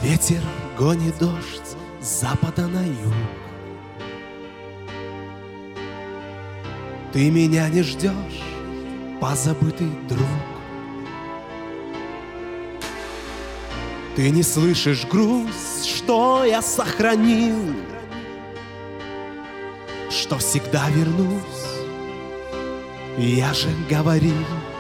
Ветер гонит дождь с запада на юг. Ты меня не ждешь, позабытый друг. Ты не слышишь грусть, что я сохранил, что всегда вернусь. Я же говорил,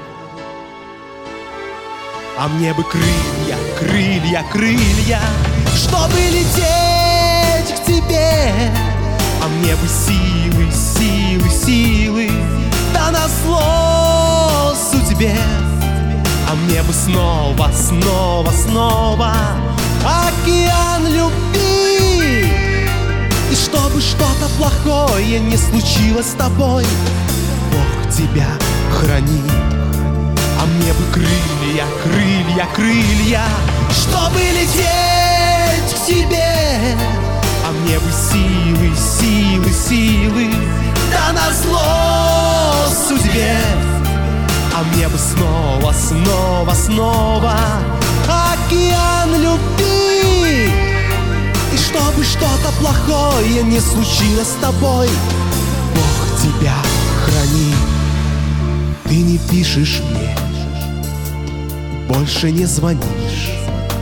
а мне бы крылья, крылья, крылья, чтобы лететь к тебе. А мне бы силы, силы, силы, да назло судьбе. А мне бы снова, снова, снова океан любви. И чтобы что-то плохое не случилось с тобой, Бог тебя храни. А мне бы крылья, крылья, крылья, чтобы лететь к тебе. А мне бы силы, силы, силы, да назло судьбе. А мне бы снова, снова, снова океан любви. И чтобы что-то плохое не случилось с тобой, Бог тебя храни. Ты не пишешь мне, больше не звонишь.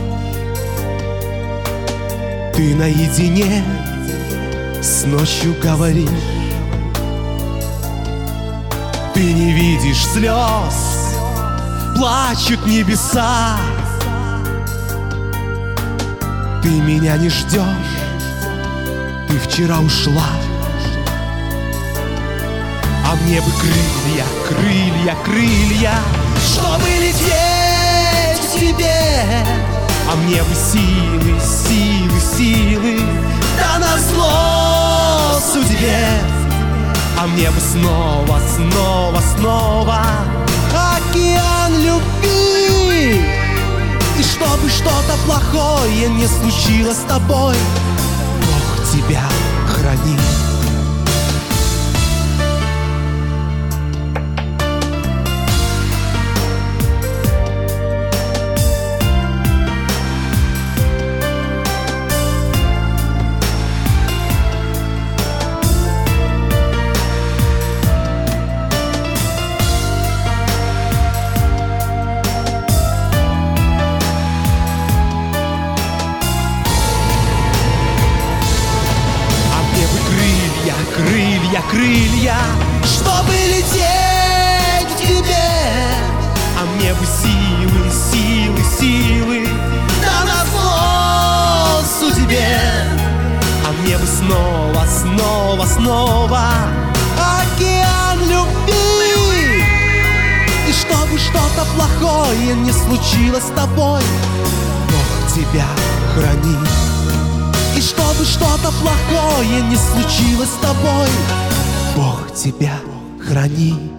Ты наедине с ночью говоришь. Ты не видишь слез, плачут небеса. Ты меня не ждешь, ты вчера ушла. А мне бы крылья, крылья, крылья, чтобы лететь к тебе. А мне бы силы, силы, силы, да назло судьбе. А мне бы снова, снова, снова океан любви. И чтобы что-то плохое не случилось с тобой, Бог тебя храни. Крылья, крылья, чтобы лететь к тебе. А мне бы силы, силы, силы, да назло судьбе. А мне бы снова, снова, снова океан любви. И чтобы что-то плохое не случилось с тобой, Бог тебя храни. И чтобы что-то плохое не случилось с тобой, Бог тебя храни.